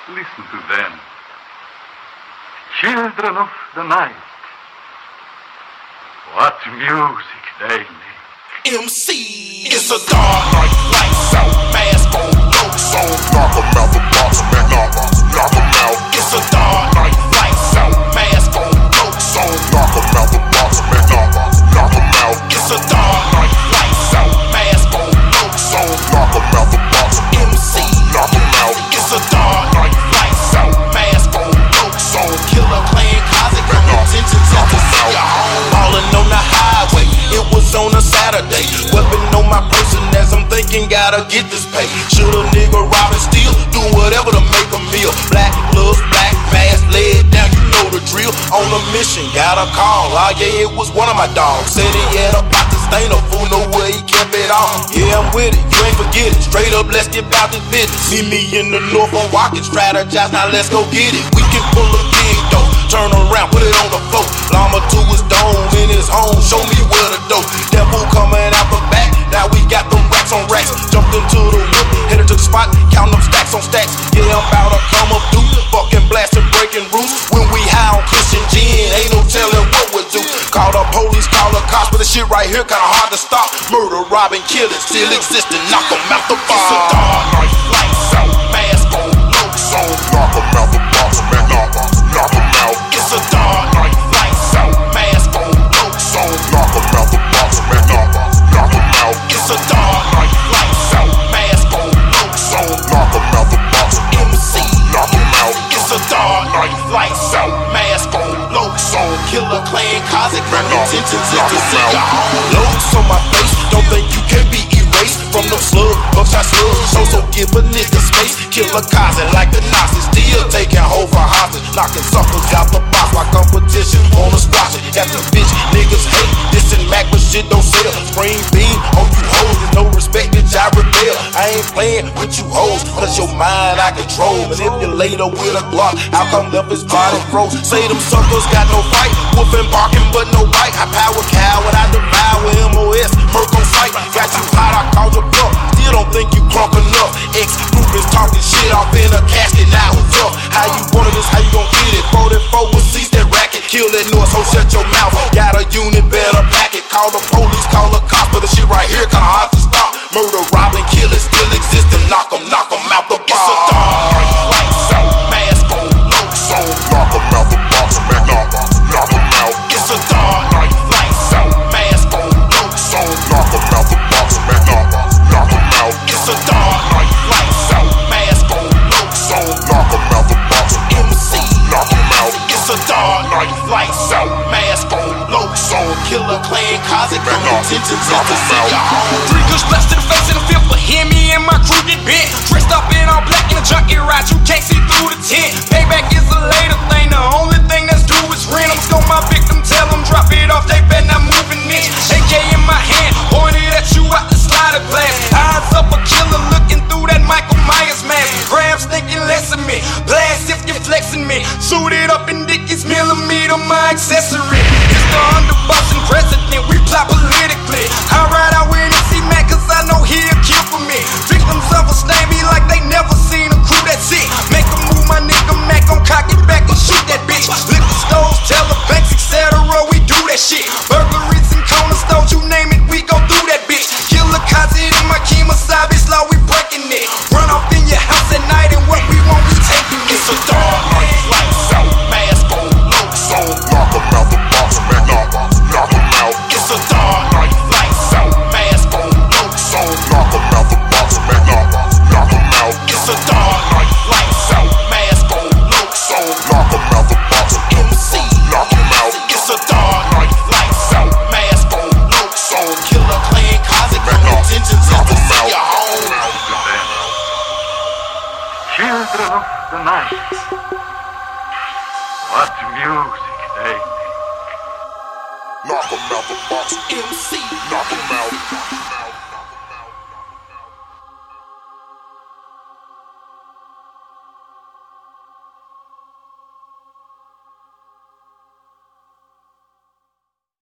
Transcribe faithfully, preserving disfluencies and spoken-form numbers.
Listen to them. Children of the night. What music they make. M C, it's a dark night, lights out, mask on, jokes on. Knock 'em out the box, man, knock, knock 'em out. It's a dark night, lights out, mask on, jokes on. Knock 'em out the box, man, knock, knock 'em out. It's a dark night, lights out, mask on, jokes on. Knock 'em out the box, M C, knock 'em out. It's a dark night, lights out, mask on, jokes on. Killer Clan Closet, come attention to the see ya home. Ballin' on the highway, it was on a Saturday. Weapon on my person as I'm thinking, gotta get this pay. Should a nigga rob and steal, do whatever to make a meal. Black gloves, black mask, lay it down, you know the drill. On a mission, got a call, oh yeah, it was one of my dogs. Said he had a pot to stain, a fool know where he kept it on. Yeah, I'm with it, you ain't forget it. Straight up, let's get about this business. See me in the north, I'm walking, strategize, now let's go get it. We can pull a big dope, turn around, put it on the floor. Llama to his dome, in his home, show me where the dope. Devil coming out the back, now we got the racks on racks. Jumped into the whip, headed to the spot, counting them stacks on stacks. Yeah, I'm about to come up through, fucking blasting, breaking rules. When we high on cushion gin, ain't no telling what we'll do. Call the police, call the cops, but this shit right here kinda hard to stop. Murder, robbing, killing, still existing, knock 'em out the box. It's a dark night, lights out, mask on, jokes on. Knock 'em out the box, man, knock, knock 'em out. It's a dark night, lights out, mask on, jokes on. Knock 'em out the box, man, knock, knock 'em out. It's a dark night, lights out, mask on, jokes on. Knock 'em out the box, M C, knock 'em out. it's a dark night, lights out, mask on, locs on. Killer Clan Closet, grab intentions if you see ya home. Locs on my face, don't think you can be erased from them slug, buckshot slugs. So so give a nigga space. Killer Closet like the Nazis, still taking hold for hostage, knocking suckers out the box while competition wanna squash it. Got the bitch niggas hate this and Mac, but shit don't sell. Spring beam on you hoes, there's no respect that I rebel. I ain't playing with you hoes, cause your mind I control. Manipulate her with a Glock, how come left his body froze? Say them suckers got no fight, whooping, barking, but no bite. I power cow and I devour M O S, Merc on sight. Got you hot, I called your bluff, still don't think you crunk enough. Ex-group is talking shit off in a casket, now who's up? How you wanted this, how you gon' get it? forty-four will cease that racket, kill that noise, so shut your mouth. Got a unit, better pack it. Call the police, call the cops, but the shit right here kinda hard to stop. Murder, robbing, killing, still existing. Knock 'em, knock 'em out the box. It's a dark night, lights out, mask on, locs on. Knock 'em out the box, man, knock, knock 'em out. It's a dark night, lights out, mask on, locs on. Knock 'em out the box, man, knock, knock 'em out. It's a dark night, lights out, mask on, locs on. Knock 'em out the box, M C, knock 'em out. it's a dark night, lights out, mask on, locs on. Killer Clan Closet, come intentions is to see ya home. Three good slaps to the face and the fifth for him, me and my crew get bent. Dressed up in all black in a junkie ride, you can't see through the tent. Payback is a later thing, the only thing that's due is rent. I'm score my victim, tell them drop it off, they better not move an inch. A K in my hand, pointed at you out the slider glass. Eyes up a killer looking through that Michael Myers mask. Grams thinking less of me, blast if you're flexing me. Suited up in Dickies, millimeter my accessory. It's the underbossing president, we plot politically. I ride out with M C Mac cause I know he'll kill for me. Victims of a stain me like they never seen a crew that's it. Make a move, my nigga Mac gon' cock it back and shoot that bitch. Liquor stores, teller banks, et cetera. We do that shit. Burglaries and corner stores, you name it, we go through that bitch. Killer Closet in my Kemosabe law, we breaking it. Run off in your house at night and what we want, we taking it. It's a dark night, lights out, mask on, locs on. Knock 'em out the box, man, knock, knock 'em out. It's a dark night, lights out, mask on, locs on. Knock 'em out the box, man, knock, knock 'em out. It's a dark night, lights out, mask on, locs on. Knock 'em out the box, M C, knock 'em out. it's a dark night, lights out, mask on, locs on. Killer Clan Closet, come intentions is to see ya home. To them. Children of the night. What music they make. Knock 'em out the box. M C.